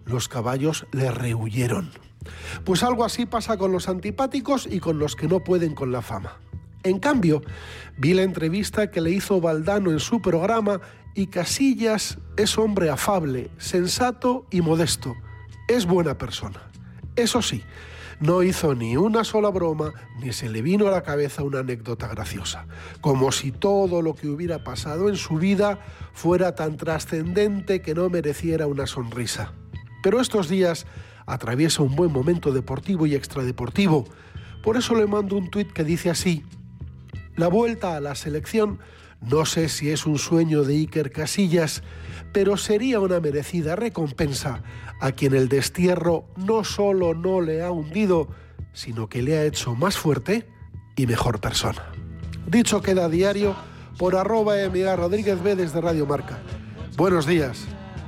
los caballos le rehuyeron. Pues algo así pasa con los antipáticos y con los que no pueden con la fama. En cambio, vi la entrevista que le hizo Valdano en su programa y Casillas es hombre afable, sensato y modesto. Es buena persona. Eso sí, no hizo ni una sola broma, ni se le vino a la cabeza una anécdota graciosa. Como si todo lo que hubiera pasado en su vida fuera tan trascendente que no mereciera una sonrisa. Pero estos días atraviesa un buen momento deportivo y extradeportivo. Por eso le mando un tuit que dice así: la vuelta a la selección no sé si es un sueño de Iker Casillas, pero sería una merecida recompensa a quien el destierro no solo no le ha hundido, sino que le ha hecho más fuerte y mejor persona. Dicho queda a diario por @MARodríguezB desde Radio Marca. Buenos días.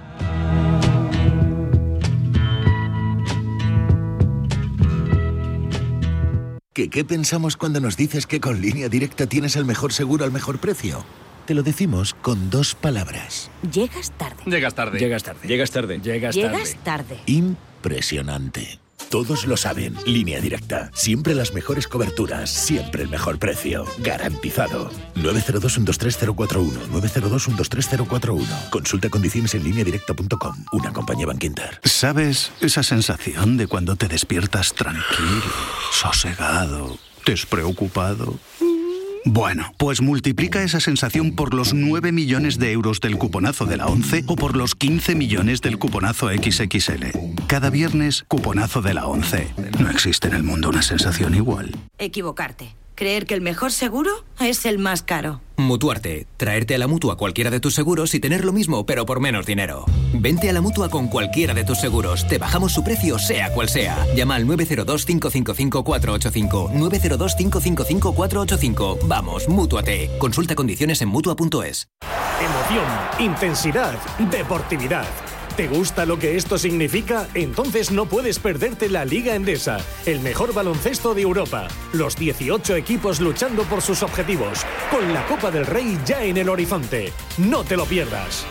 ¿Qué pensamos cuando nos dices que con Línea Directa tienes el mejor seguro al mejor precio? Te lo decimos con 2 palabras. Llegas tarde. Llegas tarde. Llegas tarde. Llegas tarde. Llegas tarde. Impresionante. Todos lo saben. Línea Directa. Siempre las mejores coberturas. Siempre el mejor precio. Garantizado. 902-123-041. 902-123-041. Consulta condiciones en lineadirecta.com. Una compañía Bankinter. ¿Sabes esa sensación de cuando te despiertas tranquilo, sosegado, despreocupado? Bueno, pues multiplica esa sensación por los 9 millones de euros del cuponazo de la ONCE o por los 15 millones del cuponazo XXL. Cada viernes, cuponazo de la ONCE. No existe en el mundo una sensación igual. Equivocarte. Creer que el mejor seguro es el más caro. Mutuarte. Traerte a la Mutua cualquiera de tus seguros y tener lo mismo, pero por menos dinero. Vente a la Mutua con cualquiera de tus seguros. Te bajamos su precio, sea cual sea. Llama al 902-555-485. 902-555-485. Vamos, Mútuate. Consulta condiciones en Mutua.es. Emoción, intensidad, deportividad. ¿Te gusta lo que esto significa? Entonces no puedes perderte la Liga Endesa, el mejor baloncesto de Europa. Los 18 equipos luchando por sus objetivos, con la Copa del Rey ya en el horizonte. No te lo pierdas.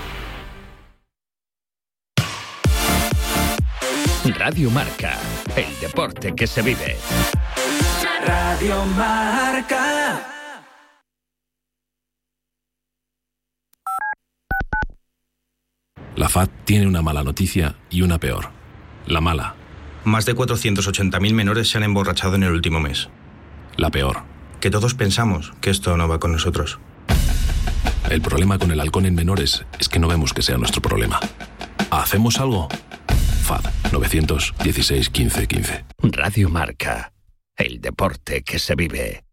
Radio Marca, el deporte que se vive. Radio Marca. La FAD tiene una mala noticia y una peor. La mala. Más de 480.000 menores se han emborrachado en el último mes. La peor. Que todos pensamos que esto no va con nosotros. El problema con el alcohol en menores es que no vemos que sea nuestro problema. ¿Hacemos algo? FAD 916 15 15. Radio Marca, el deporte que se vive.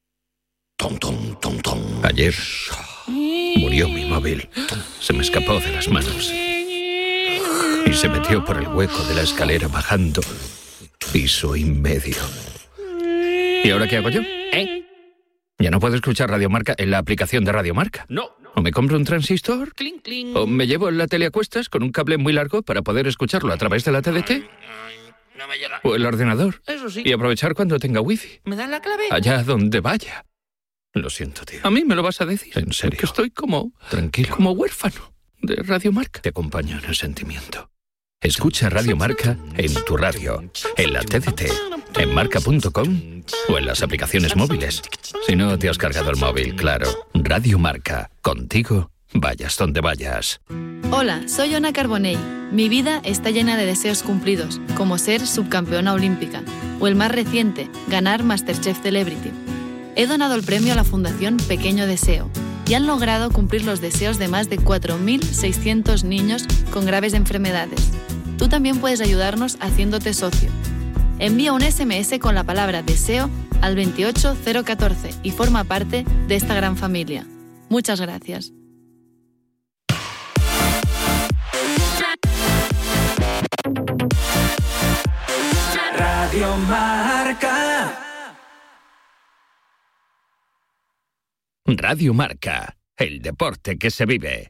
Ayer murió mi móvil. Se me escapó de las manos y se metió por el hueco de la escalera bajando piso y medio. ¿Y ahora qué hago yo? Ya no puedo escuchar Radio Marca en la aplicación de Radio Marca. No. O me compro un transistor, o me llevo la tele a cuestas con un cable muy largo para poder escucharlo a través de la TDT. No me llega. O el ordenador. Eso sí. Y aprovechar cuando tenga wifi. ¿Me dan la clave? Allá donde vaya. Lo siento, tío. ¿A mí me lo vas a decir? En serio. Que estoy como... Tranquilo. Como huérfano de Radio Marca. Te acompaño en el sentimiento. Escucha Radio Marca en tu radio, en la TDT, en marca.com o en las aplicaciones móviles. Si no te has cargado el móvil, claro. Radio Marca. Contigo, vayas donde vayas. Hola, soy Ona Carbonell. Mi vida está llena de deseos cumplidos, como ser subcampeona olímpica, o el más reciente, ganar MasterChef Celebrity. He donado el premio a la Fundación Pequeño Deseo y han logrado cumplir los deseos de más de 4.600 niños con graves enfermedades. Tú también puedes ayudarnos haciéndote socio. Envía un SMS con la palabra deseo al 28014 y forma parte de esta gran familia. Muchas gracias. Radio Marca. Radio Marca, el deporte que se vive.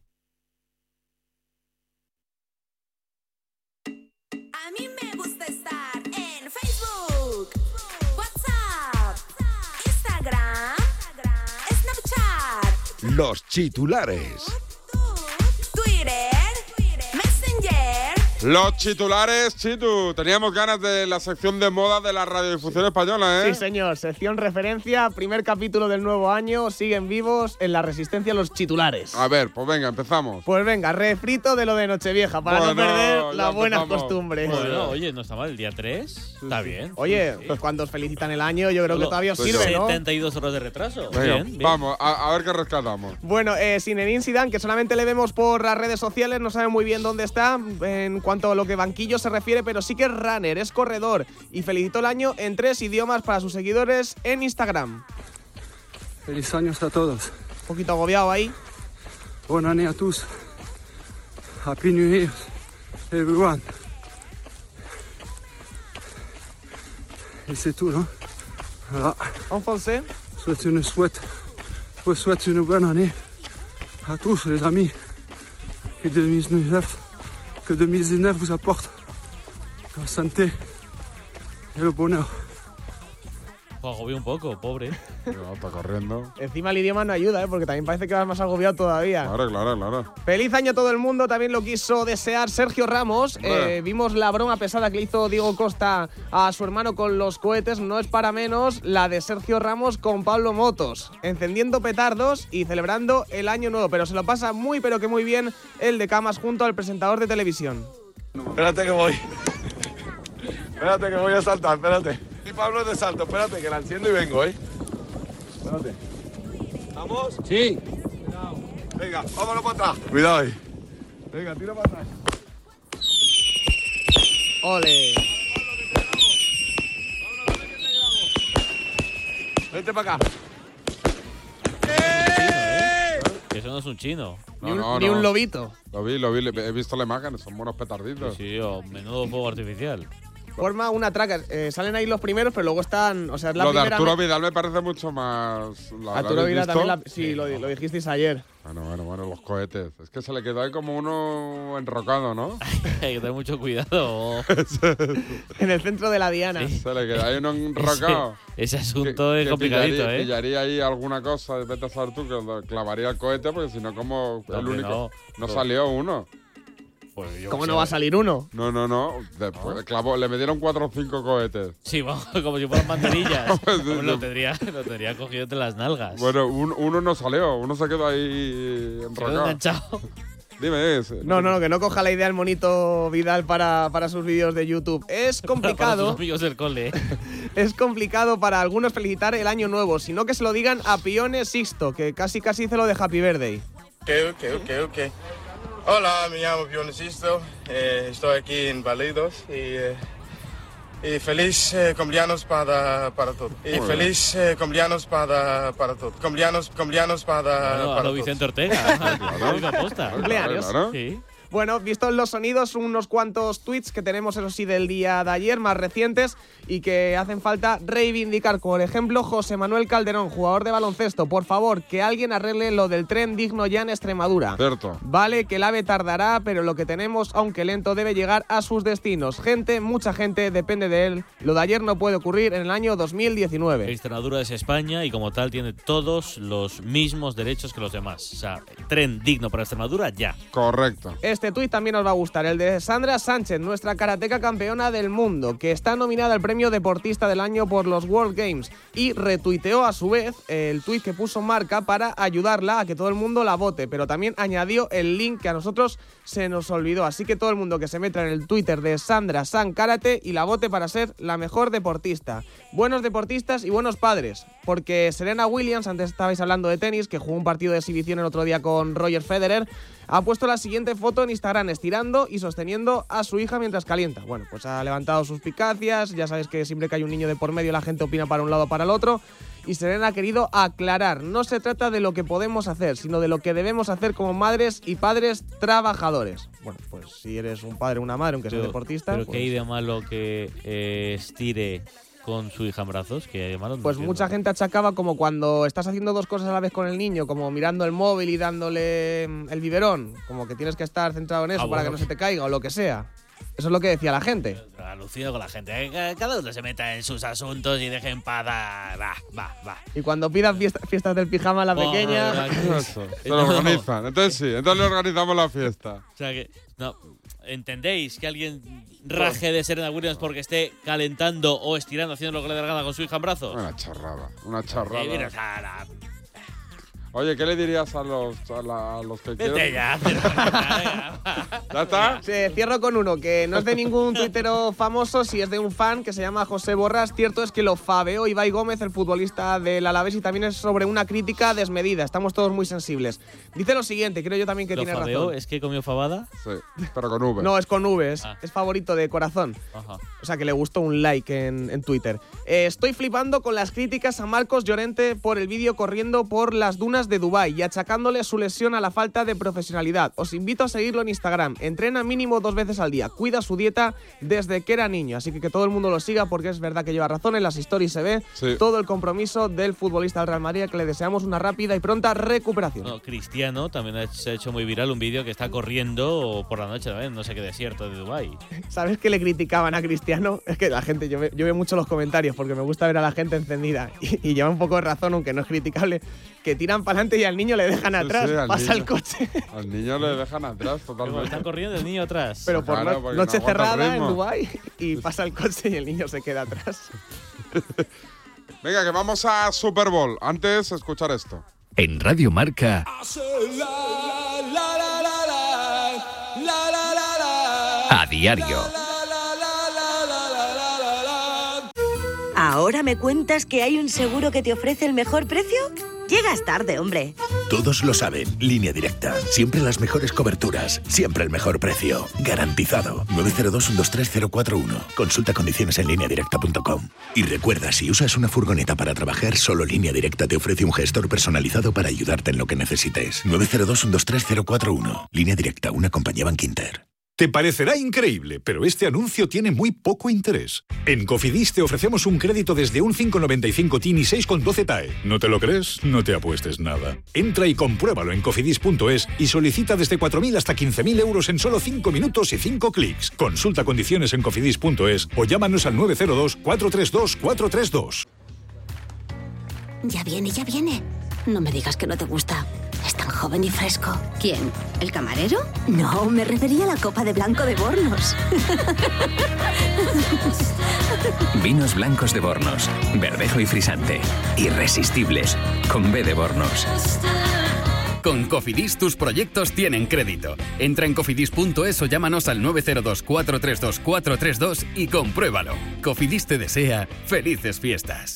A mí me gusta estar en Facebook, WhatsApp, Instagram, Snapchat, los titulares, Twitter, Messenger, Los titulares, Chitu. Teníamos ganas de la sección de moda de la radiodifusión española, ¿eh? Sí, señor. Sección referencia, primer capítulo del nuevo año. Siguen vivos en la resistencia los titulares. A ver, pues venga, empezamos. Pues venga, refrito de lo de Nochevieja, para no perder las buenas costumbres. Bueno, oye, no está mal. El día 3 está bien. Oye, cuando os felicitan el año, yo creo que todavía os sirve, ¿no? 72 horas de retraso. Venga, bien. Vamos, a ver qué rescatamos. Bueno, Zinedine Zidane, que solamente le vemos por las redes sociales, no sabe muy bien dónde está en cuanto a lo que banquillo se refiere, pero sí que es runner, es corredor y felicitó el año en 3 idiomas para sus seguidores en Instagram. Feliz años a todos. Un poquito agobiado ahí. Bonne année a tous. Happy New Year, everyone. Et c'est tout, non? Voilà. En français. Souhaite une bonne année à tous les amis. Que 2019 vous apporte la santé y el bonheur. Agobió un poco, pobre. Está corriendo. Encima el idioma no ayuda, porque también parece que vas más agobiado todavía. Claro. Feliz año a todo el mundo, también lo quiso desear Sergio Ramos. Vimos la broma pesada que le hizo Diego Costa a su hermano con los cohetes, no es para menos la de Sergio Ramos con Pablo Motos, encendiendo petardos y celebrando el año nuevo, pero se lo pasa muy pero que muy bien el de Camas junto al presentador de televisión. Espérate que voy a saltar, espérate. Y Pablo es de salto, espérate que la enciendo y vengo, Espérate. ¿Vamos? Sí. Venga, vámonos para atrás. Cuidado ahí. Venga, tira para atrás. ¡Ole! Vente para acá. Que eso no es un chino. Ni un lobito. Lo vi, he visto la imagen, son buenos petarditos. Sí, menudo fuego artificial. Forma una traca. Salen ahí los primeros, pero luego están. O sea, es la lo de primera. Arturo Vidal me parece mucho más. Arturo Vidal también. Sí, lo dijisteis ayer. Bueno, los cohetes. Es que se le quedó ahí como uno enrocado, ¿no? Hay que tener mucho cuidado. En el centro de la diana. Sí. Se le quedó ahí uno enrocado. Ese asunto es complicadito, pillaría ahí alguna cosa, vete a saber tú, que clavaría el cohete, porque si no, como el único. No salió uno. Pues ¿Cómo no va a salir uno? No. Después le metieron 4 o 5 cohetes. Sí, vamos, como si fueran banderillas. lo tendría cogido entre las nalgas. Bueno, uno no salió, uno se quedó ahí enrocado. Enganchado. Dime ese. No, que no coja la idea el monito Vidal para sus vídeos de YouTube. Es complicado. Para sus amigos del cole. Es complicado para algunos felicitar el año nuevo, sino que se lo digan a Pione Sixto, que casi hizo lo de Happy Birthday. Ok. Hola, me llamo Pione Sixto, estoy aquí en Balidos y feliz cumpleaños para todos. Y feliz cumpleaños para todos. Cumpleaños para todos. Vicente Ortega. Cumpleaños. Sí. Bueno, vistos los sonidos, unos cuantos tweets que tenemos, eso sí, del día de ayer, más recientes, y que hacen falta reivindicar. Por ejemplo, José Manuel Calderón, jugador de baloncesto. Por favor, que alguien arregle lo del tren digno ya en Extremadura. Cierto. Vale, que el AVE tardará, pero lo que tenemos, aunque lento, debe llegar a sus destinos. Mucha gente depende de él. Lo de ayer no puede ocurrir en el año 2019. Extremadura es España y como tal tiene todos los mismos derechos que los demás. O sea, tren digno para Extremadura ya. Correcto. Este tuit también os va a gustar, el de Sandra Sánchez, nuestra karateca campeona del mundo, que está nominada al premio Deportista del Año por los World Games, y retuiteó a su vez el tuit que puso Marca para ayudarla a que todo el mundo la vote, pero también añadió el link que a nosotros se nos olvidó, así que todo el mundo que se meta en el Twitter de Sandra San Karate y la vote para ser la mejor deportista. Buenos deportistas y buenos padres, porque Serena Williams, antes estabais hablando de tenis, que jugó un partido de exhibición el otro día con Roger Federer, ha puesto la siguiente foto en Instagram, estirando y sosteniendo a su hija mientras calienta. Bueno, pues ha levantado suspicacias, ya sabes que siempre que hay un niño de por medio la gente opina para un lado o para el otro, y Serena ha querido aclarar, no se trata de lo que podemos hacer, sino de lo que debemos hacer como madres y padres trabajadores. Bueno, pues si eres un padre o una madre, aunque sea deportista... ¿Pero pues, qué hay de malo que estire con su hija en brazos? Que pues mucha gente achacaba como cuando estás haciendo dos cosas a la vez con el niño, como mirando el móvil y dándole el biberón, como que tienes que estar centrado en eso para que no se te caiga o lo que sea. Eso es lo que decía la gente. Alucino con la gente. Cada uno se meta en sus asuntos y deje en paz. Va. Y cuando pidas fiestas del pijama a la pequeña... Se lo organizan. Entonces sí, entonces le organizamos la fiesta. O sea que... No, ¿entendéis que alguien raje de Serena Williams porque esté calentando o estirando, haciendo lo que le dé la gana con su hija en brazos? Una charrada. Mira, o sea, Oye, ¿qué le dirías a los que Vete quieren? ya. ¿Ya está? Sí, cierro con uno, que no es de ningún tuitero famoso, si es de un fan que se llama José Borras. Cierto es que lo fabeó Ibai Gómez, el futbolista del Alavés, y también es sobre una crítica desmedida. Estamos todos muy sensibles. Dice lo siguiente, creo yo también que ¿Lo tiene fabeó? razón. ¿Es que comió fabada? Sí, pero con V. No, es con V, es favorito de corazón. Ajá. O sea, que le gustó un like en Twitter. Estoy flipando con las críticas a Marcos Llorente por el vídeo corriendo por las dunas de Dubái y achacándole su lesión a la falta de profesionalidad. Os invito a seguirlo en Instagram. Entrena mínimo 2 veces al día. Cuida su dieta desde que era niño. Así que todo el mundo lo siga porque es verdad que lleva razón. En las stories se ve todo el compromiso del futbolista del Real Madrid, que le deseamos una rápida y pronta recuperación. No, Cristiano también se ha hecho muy viral un vídeo que está corriendo por la noche también, no sé qué desierto de Dubái. ¿Sabes qué le criticaban a Cristiano? Es que la gente, yo veo mucho los comentarios porque me gusta ver a la gente encendida y lleva un poco de razón, aunque no es criticable, que tiran para adelante y al niño le dejan atrás, pasa el coche. Al niño le dejan atrás totalmente. Están corriendo el niño atrás. Pero por Claro, porque noche no aguanta el cerrada en ritmo. Dubái y pasa el coche y el niño se queda atrás. Venga, que vamos a Super Bowl. Antes, escuchar esto. En Radio Marca, a diario. ¿Ahora me cuentas que hay un seguro que te ofrece el mejor precio? Llegas tarde, hombre. Todos lo saben. Línea Directa. Siempre las mejores coberturas. Siempre el mejor precio. Garantizado. 902-123-041. Consulta condiciones en lineadirecta.com. Y recuerda, si usas una furgoneta para trabajar, solo Línea Directa te ofrece un gestor personalizado para ayudarte en lo que necesites. 902-123-041. Línea Directa, una compañía Bankinter. Te parecerá increíble, pero este anuncio tiene muy poco interés. En Cofidis te ofrecemos un crédito desde un 5,95 TIN y 6,12 TAE. ¿No te lo crees? No te apuestes nada. Entra y compruébalo en cofidis.es y solicita desde 4.000 hasta 15.000 euros en solo 5 minutos y 5 clics. Consulta condiciones en cofidis.es o llámanos al 902-432-432. Ya viene. No me digas que no te gusta. Es tan joven y fresco. ¿Quién? ¿El camarero? No, me refería a la copa de blanco de Bornos. Vinos blancos de Bornos, verdejo y frisante. Irresistibles, con B de Bornos. Con Cofidis tus proyectos tienen crédito. Entra en cofidis.es o llámanos al 902-432-432 y compruébalo. Cofidis te desea felices fiestas.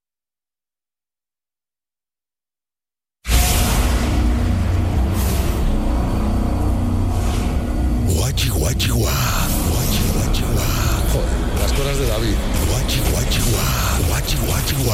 Guachi, guachi, guá. Guachi, guachi, guá. Joder, las cosas de David. Guachi, guachi, guá. Guachi, guachi, guá.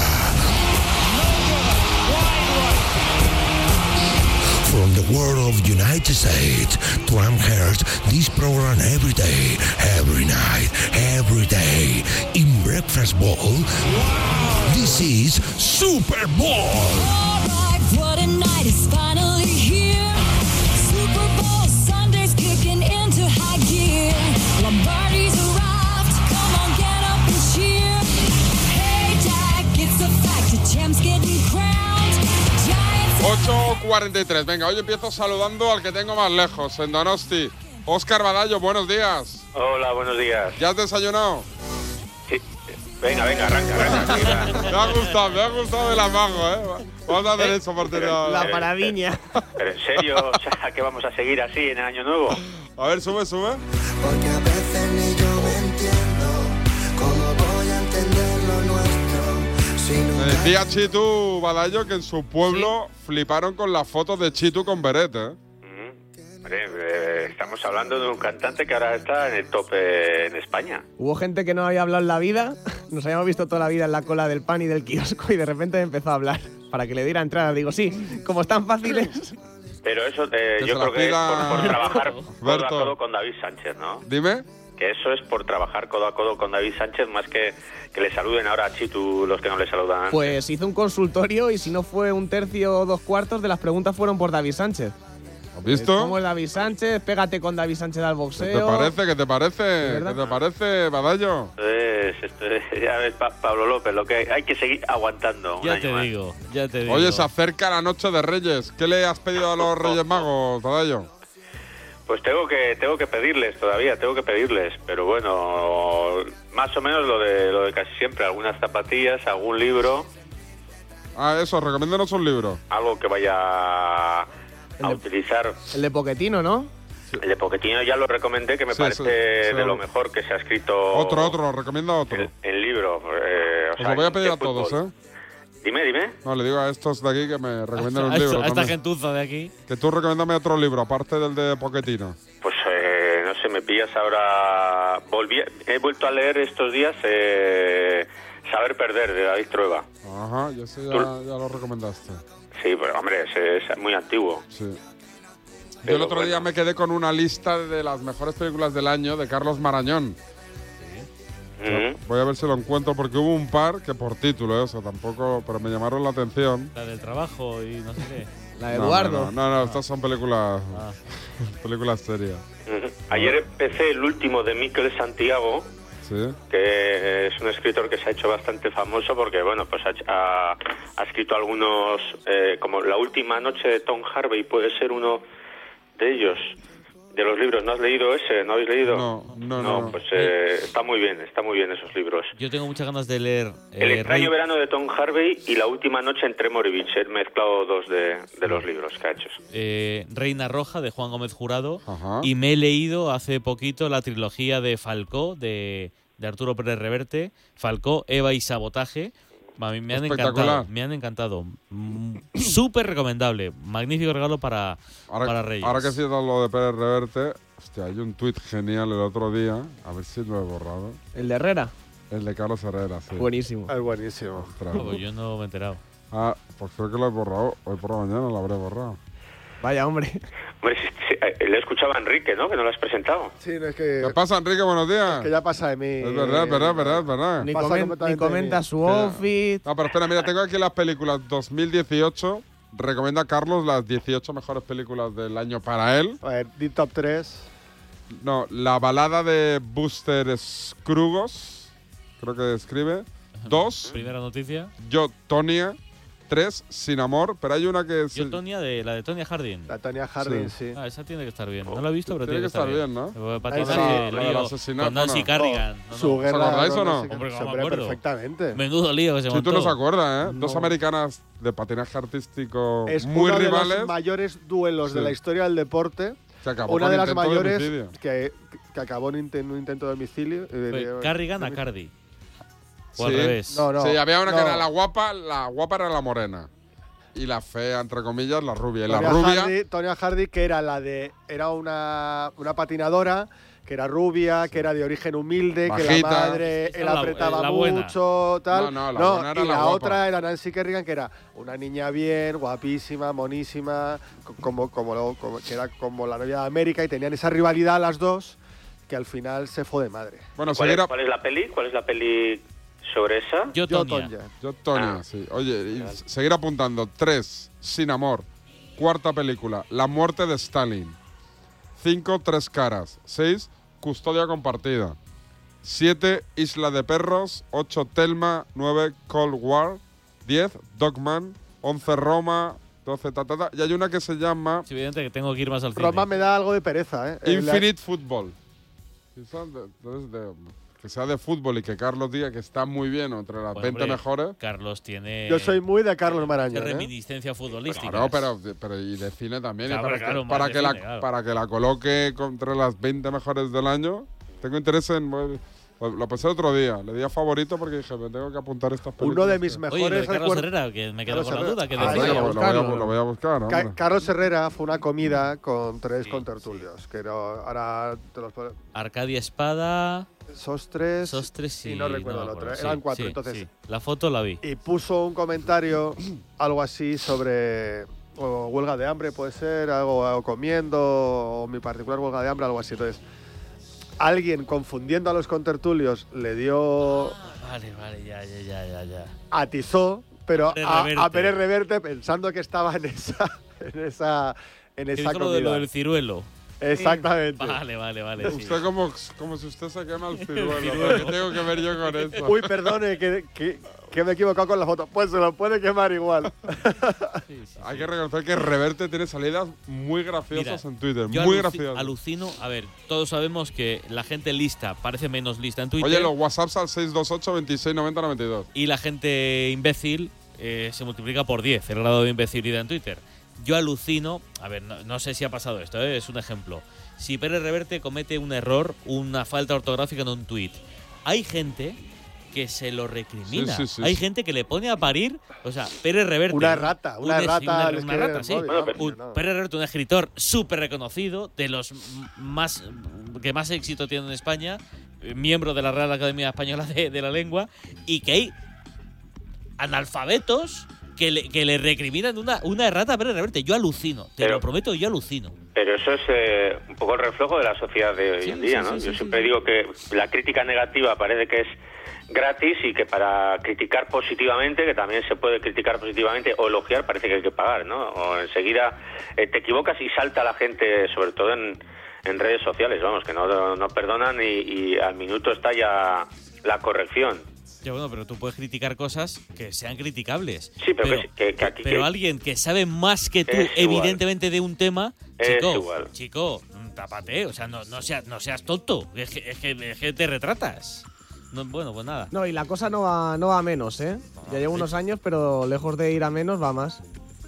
From the world of United States, Trump hears this program every day, every night, every day. In Breakfast Bowl, this is Super Bowl. All right, what a night is finally here. Super Bowl Sunday's kicking into high gear. Lombardi's arrived. Come on, get up and cheer. Hey, Jack, it's a fact. The champ's getting crowned. Giants. 8:43. Venga, hoy empiezo saludando al que tengo más lejos, en Donosti. Óscar Badallo, buenos días. Hola, buenos días. ¿Ya has desayunado? Sí. Venga, arranca. Me ha gustado el amago, ¿eh? Vamos a hacer eso por tener La paradiña. Pero en serio, o sea, que vamos a seguir así en el año nuevo. A ver, sube. Porque a veces ni yo me entiendo cómo voy a entender lo nuestro. Si Me nunca decía Chitu Badallo que en su pueblo fliparon con las fotos de Chitu con Beret, ¿eh? Hombre, estamos hablando de un cantante que ahora está en el top en España. Hubo gente que no había hablado en la vida, nos habíamos visto toda la vida en la cola del pan y del kiosco y de repente empezó a hablar para que le diera entrada. Digo, sí, como están fáciles. Pero eso yo creo que es por trabajar codo a codo con David Sánchez, ¿no? Dime. Que eso es por trabajar codo a codo con David Sánchez, más que le saluden ahora a Chitu los que no le saludan antes. Pues hizo un consultorio y si no fue un tercio o 2/4 de las preguntas fueron por David Sánchez. ¿Has visto? ¿Cómo es David Sánchez? Pégate con David Sánchez al boxeo. ¿Qué te parece, Badallo? Esto es, ya ves, Pablo López, lo que hay que seguir aguantando. Ya te digo. Oye, se acerca la noche de Reyes. ¿Qué le has pedido a los Reyes Magos, Badallo? Pues tengo que pedirles todavía, pero bueno, más o menos lo de casi siempre, algunas zapatillas, algún libro. Ah, eso, recomiéndanos un libro. Algo que vaya a utilizar. El de Pochettino, ¿no? El de Pochettino ya lo recomendé, que me parece de lo mejor que se ha escrito. Otro, recomienda otro. El libro. Os lo voy a pedir a todos, ¿eh? Dime. No, le digo a estos de aquí que me recomienden un libro. A esta gentuza de aquí. Que tú recomiéndame otro libro, aparte del de Pochettino. Pues no sé, me pillas ahora. He vuelto a leer estos días Saber Perder, de David Trueba. Ajá, ya lo recomendaste. Sí, pero hombre, es muy antiguo. Sí. Yo el otro día me quedé con una lista de las mejores películas del año de Carlos Marañón. Voy a ver si lo encuentro porque hubo un par que por título, o sea, tampoco, pero me llamaron la atención. La del trabajo y no sé qué. La de Eduardo. No, estas son películas películas serias. Ayer empecé el último de Miquel Santiago, que es un escritor que se ha hecho bastante famoso porque, bueno, pues ha escrito algunos, como La última noche de Tom Harvey, puede ser uno de ellos. De los libros, ¿no has leído ese? ¿No habéis leído? No. Pues está muy bien esos libros. Yo tengo muchas ganas de leer... El extraño verano de Tom Harvey y La última noche en Tremor y Beach. He mezclado dos de los libros que ha hecho. Reina Roja, de Juan Gómez Jurado. Ajá. Y me he leído hace poquito la trilogía de Falcó, de Arturo Pérez Reverte. Falcó, Eva y Sabotaje. A mí me han encantado. Súper recomendable. Magnífico regalo para Reyes. Ahora que has ido lo de Pérez Reverte, hostia, hay un tuit genial el otro día, a ver si lo he borrado. ¿El de Herrera? El de Carlos Herrera, sí. Buenísimo. Es buenísimo. Pues yo no me he enterado. Pues creo que lo he borrado. Hoy por la mañana lo habré borrado. Vaya, hombre. Hombre, le escuchaba a Enrique, ¿no? Que no lo has presentado. Sí, no es que... ¿Qué pasa, Enrique? Buenos días. Es que ya pasa de mí. Es verdad. Ni comenta su outfit. No, pero espera, mira, tengo aquí las películas 2018. Recomienda a Carlos las 18 mejores películas del año para él. A ver, di top 3. No, La balada de Buster Scruggs, creo que escribe. 2. Primera noticia. Yo, Tonya. 3, Sin amor, pero hay una que... Yo, Tonya, la de Tonya Harding. La Tonya Harding, sí. Esa tiene que estar bien. No la he visto, pero tiene que estar bien, ¿no? Patinaje, lío, con Nancy Kerrigan. ¿Su guerra? ¿Os acordáis o no? Hombre, se acuerda perfectamente. Menudo lío que se montó. Si tú no se acuerdas, ¿eh? Dos americanas de patinaje artístico es muy uno rivales. De los mayores duelos de la historia del deporte. Una de las mayores que acabó en un intento de homicidio. Kerrigan a Cardi. O sí. al revés. No. Sí, había una que era la guapa era la morena. Y la fea, entre comillas, la rubia. Y la rubia... Tonya Harding, que era era una patinadora, que era rubia, que era de origen humilde, bajita, que la madre la apretaba mucho, tal. No, la buena era y la la guapa. otra era Nancy Kerrigan, que era una niña bien, guapísima, monísima, que era como la novia de América, y tenían esa rivalidad las dos, que al final se fue de madre. Bueno, ¿Cuál es la peli? ¿Cuál es la peli sobre esa? Yo, Tonya, sí. Oye, y seguir apuntando. 3, Sin amor. 4ª película, La muerte de Stalin. 5, Tres caras. 6, Custodia compartida. 7, Isla de perros. 8, Thelma. 9, Cold War. 10, Dogman. 11, Roma. 12, Y hay una que se llama... Es evidente que tengo que ir más al cine. Roma me da algo de pereza, ¿eh? Infinite Football. Que sea de fútbol y que Carlos diga que está muy bien entre las 20 mejores. Carlos tiene... Yo soy muy de Carlos Marañón. Reminiscencia futbolística. Claro, pero y de cine también. Claro, y para que la coloque entre las 20 mejores del año, tengo interés en... Lo pensé otro día, le di a favorito porque dije, me tengo que apuntar estas películas. Uno de mis mejores... Oye, Carlos Herrera, que me quedo con la duda. Lo voy a buscar, ¿no? Carlos Herrera fue una comida con 3 contertulios. Que ahora te los puedo... Arcadia Espada... Sostres sí. Y no recuerdo el otro. Eran 4, entonces... Sí. La foto la vi. Y puso un comentario, algo así sobre... O huelga de hambre, puede ser, algo comiendo, o mi particular huelga de hambre, algo así. Entonces... Alguien confundiendo a los contertulios le dio... Vale, ya. Atizó, pero a Pérez Reverte pensando que estaba en esa comida. Lo del ciruelo. Exactamente. Vale. Usted como si usted se quema el ciruelo. ¿Qué tengo que ver yo con eso? Uy, perdone, que Que me he equivocado con la foto. Pues se lo puede quemar igual. Hay que reconocer que Reverte tiene salidas muy graciosas en Twitter. Yo Muy graciosas. alucino. A ver, todos sabemos que la gente lista parece menos lista en Twitter. Oye, los WhatsApps al 628 26 90 92. Y la gente imbécil se multiplica por 10 el grado de imbecilidad en Twitter. Yo alucino. A ver, no sé si ha pasado esto, es un ejemplo. Si Pérez Reverte comete un error, una falta ortográfica en un tuit, hay gente que se lo recrimina. Sí. Hay gente que le pone a parir, o sea, Pérez Reverte. Una rata, sí. Pérez Reverte, un escritor súper reconocido, de los que más éxito tiene en España, miembro de la Real Academia Española de la Lengua, y que hay analfabetos que le recriminan una errata a Pérez Reverte. Yo alucino, lo prometo, yo alucino. Pero eso es un poco el reflejo de la sociedad de hoy en día, ¿no? Yo siempre digo que la crítica negativa parece que es gratis y que para criticar positivamente, que también se puede criticar positivamente o elogiar, parece que hay que pagar, ¿no? O enseguida te equivocas y salta la gente, sobre todo en redes sociales, vamos, que no perdonan y al minuto está ya la corrección. Ya, bueno, pero tú puedes criticar cosas que sean criticables. Sí, pero alguien que sabe más que tú, evidentemente, de un tema, chico, tápate, o sea, no seas tonto, es que te retratas. No, bueno, pues nada. No, y la cosa no va a menos, ¿eh? Ya llevo unos años, pero lejos de ir a menos, va más.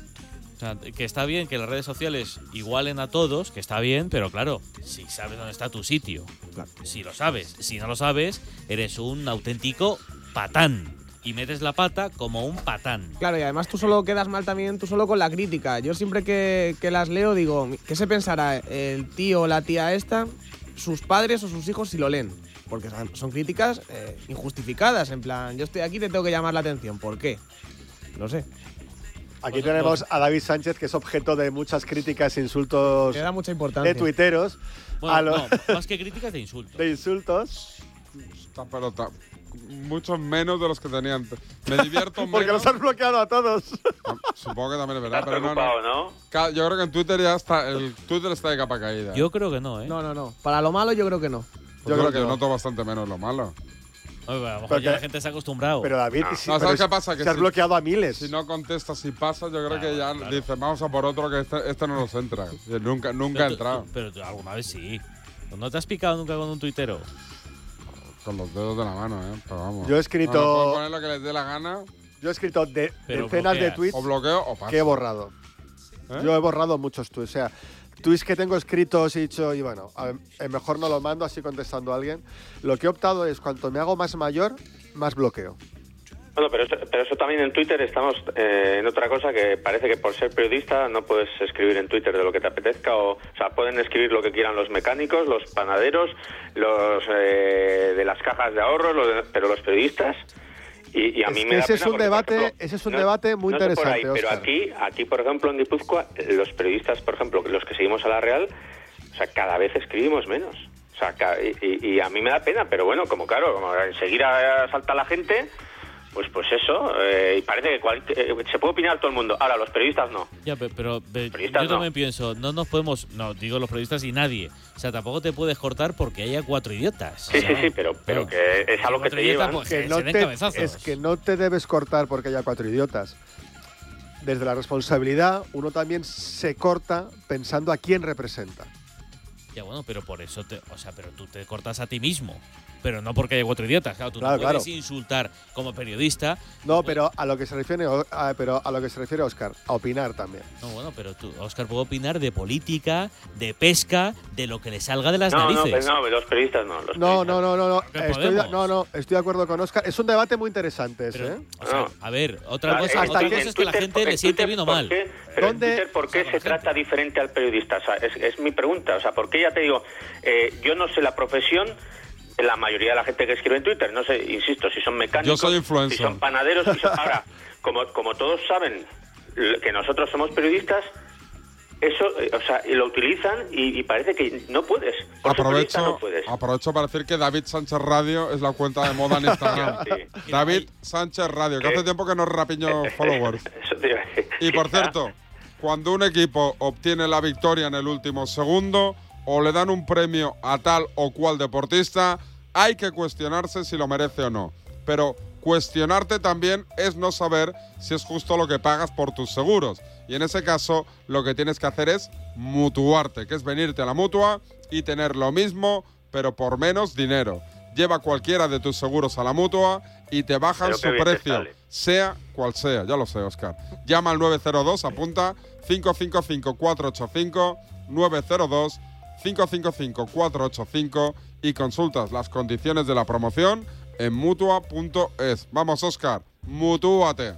O sea, que está bien que las redes sociales igualen a todos, que está bien, pero claro, si sabes dónde está tu sitio, claro. Si lo sabes, si no lo sabes, eres un auténtico patán. Y metes la pata como un patán. Claro, y además tú solo quedas mal también, tú solo con la crítica. Yo siempre que las leo digo, ¿qué se pensará el tío o la tía esta, sus padres o sus hijos si lo leen? Porque son críticas injustificadas, en plan, yo estoy aquí, te tengo que llamar la atención. ¿Por qué? No sé. Aquí tenemos a David Sánchez, que es objeto de muchas críticas e insultos da mucha importancia. De tuiteros. Bueno, más que críticas, de insultos. De insultos. Pero muchos menos de los que tenían. Me divierto menos. Porque los han bloqueado a todos. Supongo que también es verdad, pero ¿no? Yo creo que en Twitter ya está. El Twitter está de capa caída. Yo creo que no, ¿eh? No. Para lo malo yo creo que no. Yo creo que noto bastante menos lo malo. Oye, a lo mejor ya la gente se ha acostumbrado. Pero David, ¿sabes qué pasa? Que se has bloqueado a miles. Si no contestas y pasas, yo creo que ya dices, vamos a por otro, que este no nos entra. Nunca ha entrado. Pero alguna vez sí. ¿No te has picado nunca con un tuitero? Con los dedos de la mano, pero vamos. Yo he escrito. No, pueden poner lo que les dé la gana. Yo he escrito decenas de tweets. O bloqueo o paso. Que he borrado. Yo he borrado muchos tweets. O sea, tweets que tengo escritos he dicho, y bueno, mejor no lo mando así contestando a alguien. Lo que he optado es, cuanto me hago más mayor, más bloqueo. Bueno, pero eso también en Twitter estamos en otra cosa, que parece que por ser periodista no puedes escribir en Twitter de lo que te apetezca. O sea, pueden escribir lo que quieran los mecánicos, los panaderos, los de las cajas de ahorros, pero los periodistas... Y a mí me da pena porque, ese es un debate muy interesante. Por ahí, pero aquí, por ejemplo, en Guipúzcoa, los periodistas, por ejemplo, los que seguimos a La Real, o sea, cada vez escribimos menos. O sea, y a mí me da pena, pero bueno, como enseguida salta la gente, pues eso, y parece que se puede opinar todo el mundo. Ahora, los periodistas no. Ya, pero yo también pienso, no nos podemos, digo los periodistas y nadie, o sea, tampoco te puedes cortar porque haya 4 idiotas. Sí, pero que es algo que te llevan. Pues, es que no te debes cortar porque haya 4 idiotas. Desde la responsabilidad, uno también se corta pensando a quién representa. Ya, bueno, pero por eso pero tú te cortas a ti mismo. Pero no porque haya 4 idiotas, claro, tú no puedes insultar como periodista. No, pero a lo que se refiere Óscar, a opinar también. No, bueno, pero Óscar puede opinar de política, de pesca, de lo que le salga de las narices. No, los periodistas no. No, estoy de acuerdo con Óscar. Es un debate muy interesante ese, ¿eh? O sea, a ver, otra cosa es que la gente le siente bien o mal. Pero en Twitter, ¿por qué se trata diferente al periodista? O sea, es mi pregunta. O sea, ¿por qué? Ya te digo, yo no sé la profesión. La mayoría de la gente que escribe en Twitter, no sé, insisto, si son mecánicos, yo soy influencer, si son panaderos, ahora, como todos saben que nosotros somos periodistas, eso, o sea, lo utilizan y parece que no puedes. Aprovecho para decir que David Sánchez Radio es la cuenta de moda en Instagram. Sí. David Sánchez Radio, que hace tiempo que nos rapiño followers. Eso te iba a decir. Y por cierto, cuando un equipo obtiene la victoria en el último segundo o le dan un premio a tal o cual deportista, hay que cuestionarse si lo merece o no. Pero Cuestionarte también es no saber si es justo lo que pagas por tus seguros. Y en ese caso, lo que tienes que hacer es mutuarte, que es venirte a la Mutua y tener lo mismo, pero por menos dinero. Lleva cualquiera de tus seguros a la Mutua y te bajan su precio, sea cual sea. Ya lo sé, Óscar. Llama al 902, apunta, 555-485, 902-555-485 y consultas las condiciones de la promoción en Mutua.es. Vamos, Óscar, mutúate.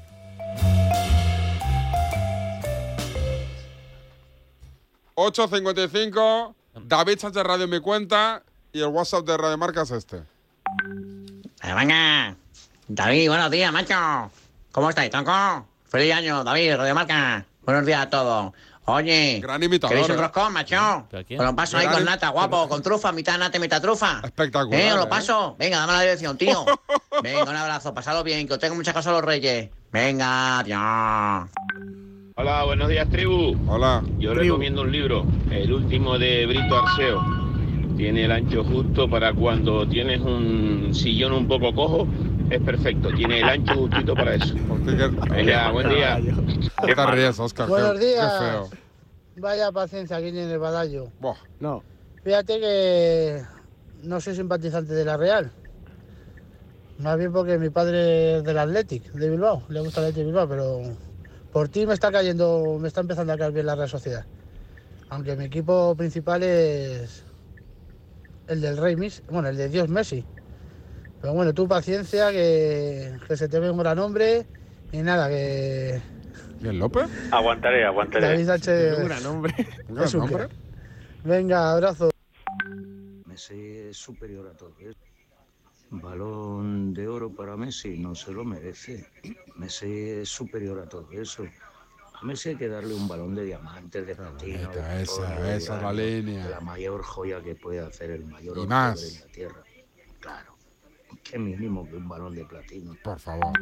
...8:55... David Sánchez Radio en mi cuenta... ...y el WhatsApp de Radio Marca es este. Venga, David, buenos días, macho. ¿Cómo estáis, tronco? Feliz año, David, Radio Marca. Buenos días a todos. Oye, gran imitador, ¿queréis un roscón, macho? Os lo paso ahí con nata, guapo, con trufa, mitad nata y mitad trufa. Espectacular. Os lo paso. Venga, dame la dirección, tío. Venga, un abrazo, pasadlo bien, que os tengo muchas cosas a los reyes. Venga, adiós. Hola, buenos días, tribu. Hola. Yo recomiendo un libro, el último de Brito Arceo. Tiene el ancho justo para cuando tienes un sillón un poco cojo, es perfecto. Tiene el ancho justito para eso. Venga, buen día. ¿Qué te ríes, Óscar? Buenos días. Qué feo. Vaya paciencia aquí en el Badallo. No. Fíjate que no soy simpatizante de la Real. Más bien porque mi padre es del Athletic de Bilbao. Le gusta el Athletic de Bilbao, pero por ti me está empezando a caer bien la Real Sociedad. Aunque mi equipo principal es el del Rey Messi, bueno, el de Dios Messi. Pero bueno, tú paciencia, que se te ve un gran hombre y nada, que... ¿Y el López? Aguantaré. David Sánchez Un gran hombre. es un crack. Venga, abrazo. Messi es superior a todo eso. Balón de oro para Messi, no se lo merece. Messi es superior a todo eso. A Messi hay que darle un balón de diamantes, de platino. Esa es la línea. La mayor joya que puede hacer el mayor Y hombre más. de la tierra. Claro. Qué mínimo que un balón de platino. Por favor.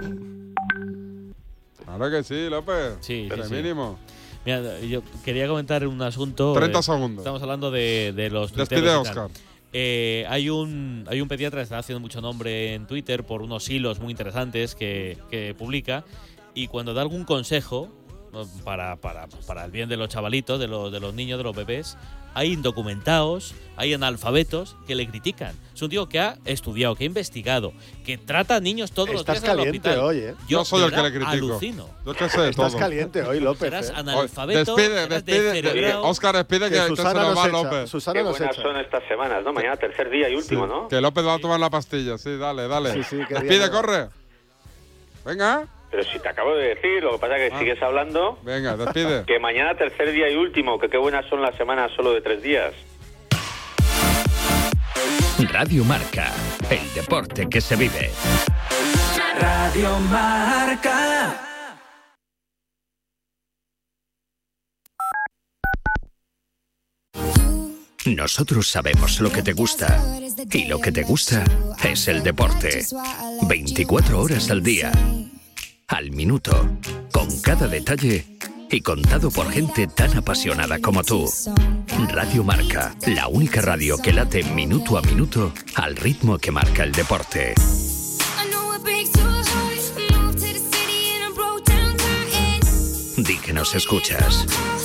Ahora que sí, López. Sí, pero sí. mínimo. Mira, yo quería comentar un asunto. 30 segundos. Estamos hablando de los Despide, tuiteros y tal. Óscar. Hay un pediatra que está haciendo mucho nombre en Twitter por unos hilos muy interesantes que publica, y cuando da algún consejo para el bien de los chavalitos, de los niños, de los bebés, hay indocumentados, hay analfabetos que le critican. Es un tío que ha estudiado, que ha investigado, que trata a niños todos los días en el caliente hospital. hoy, ¿eh? Yo soy el que le critico. Alucino. Yo que sé de Estás todo. caliente hoy, López. Serás analfabeto, serás Despide. descerebrado. Óscar, despide que se Susana nos va nos echa. López. Susana Qué nos buenas echa. son estas semanas, ¿no? Mañana tercer día y último, ¿no? Que López va a tomar la pastilla. Sí, dale. Sí, qué Despide, bien. corre. Venga. Pero si te acabo de decir, lo que pasa es que sigues hablando. Venga, despide. Que mañana tercer día y último, que qué buenas son las semanas solo de 3 días. Radio Marca, el deporte que se vive. Radio Marca. Nosotros sabemos lo que te gusta. Y lo que te gusta es el deporte. 24 horas al día. Al minuto. Con cada detalle. Y contado por gente tan apasionada como tú. Radio Marca, la única radio que late minuto a minuto al ritmo que marca el deporte. Di que nos escuchas.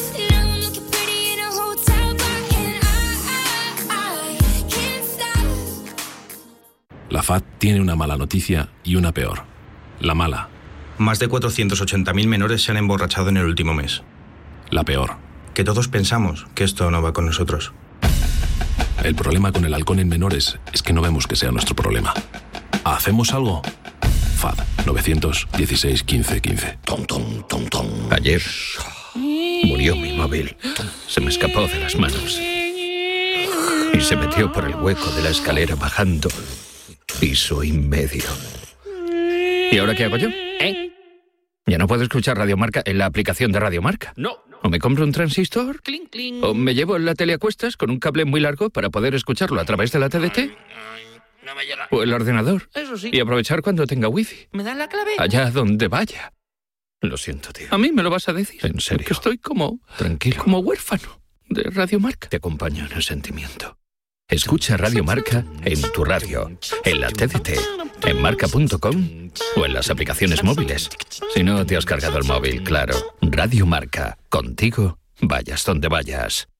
La FAD tiene una mala noticia y una peor. La mala. Más de 480.000 menores se han emborrachado en el último mes. La peor. Que todos pensamos que esto no va con nosotros. El problema con el alcohol en menores es que no vemos que sea nuestro problema. ¿Hacemos algo? FAD 916 15 15. Ayer murió mi móvil. Se me escapó de las manos. Y se metió por el hueco de la escalera bajando piso y medio. ¿Y ahora qué hago yo? ¿Ya no puedo escuchar Radio Marca en la aplicación de Radio Marca? No. ¿O me compro un transistor? Cling, cling. ¿O me llevo la tele a cuestas con un cable muy largo para poder escucharlo a través de la TDT? No me llega. ¿O el ordenador? Eso sí. Y aprovechar cuando tenga wifi. ¿Me dan la clave? Allá donde vaya. Lo siento, tío. A mí me lo vas a decir. En serio. Que estoy como... Tranquilo. Como huérfano de Radio Marca. Te acompaño en el sentimiento. Escucha Radio Marca en tu radio, en la TDT, en marca.com o en las aplicaciones móviles. Si no te has cargado el móvil, claro. Radio Marca. Contigo, vayas donde vayas.